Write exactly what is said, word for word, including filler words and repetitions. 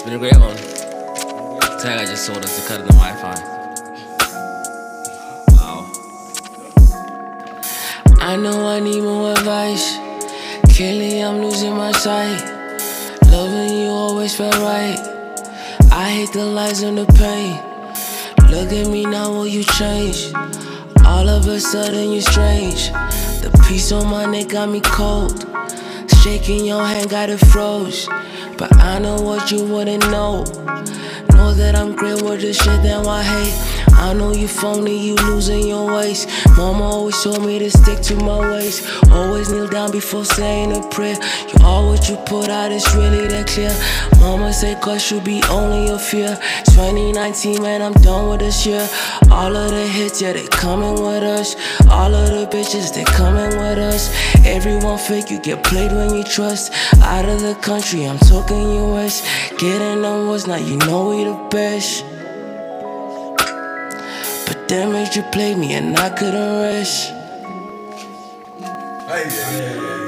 It's been a great one. Tag I just sold us to cut in the Wi-Fi. Wow. I know I need more advice. Kelly, I'm losing my sight. Loving you always felt right. I hate the lies and the pain. Look at me now, will you change? All of a sudden you're strange. The piece on my neck got me cold. Shaking your hand got it froze. But I know what you wouldn't know. Know that I'm great with the shit that I hate. I know you phony, you losing your ways. Mama always told me to stick to my ways. Always kneel down before saying a prayer. You all what you put out is really that clear. Mama said cause you be only your fear. twenty nineteen, man, I'm done with this year. All of the hits, yeah, they coming with us. All of the bitches, they coming with us. Everyone fake, you get played when you trust. Out of the country, I'm talking U S. Getting the words, now you know we the best. But damn it, you played me and I couldn't rest. Hey, yeah, yeah, yeah.